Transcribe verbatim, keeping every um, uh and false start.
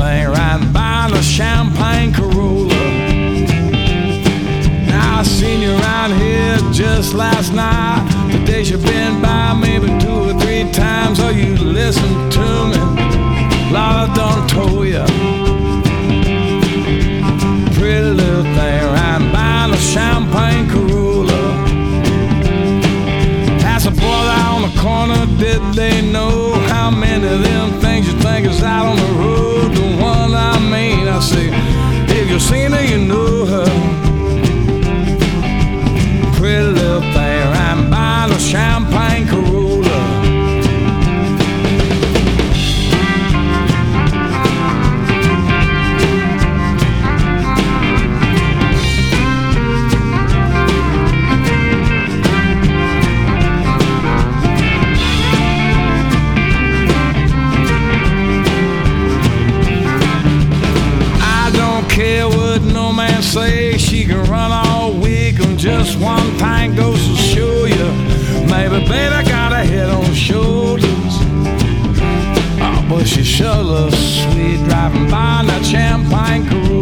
thing riding by in a champagne Corolla. Now I seen you around here just last night. The days you've been by maybe two or three times. Oh, you listened to me, Lord, I done told you. Pretty little thing riding by in a champagne Corolla. As a boy out on the corner, did they know how many of them things you think is out on the road? The one I mean, I say, if you've seen her, you know her. Pretty little thing riding by in a champagne Corolla. Care what no man say, she can run all week on just one thing goes to show you. Maybe baby got a head on shoulders. Oh, but she sure looks sweet driving by in that champagne Corolla.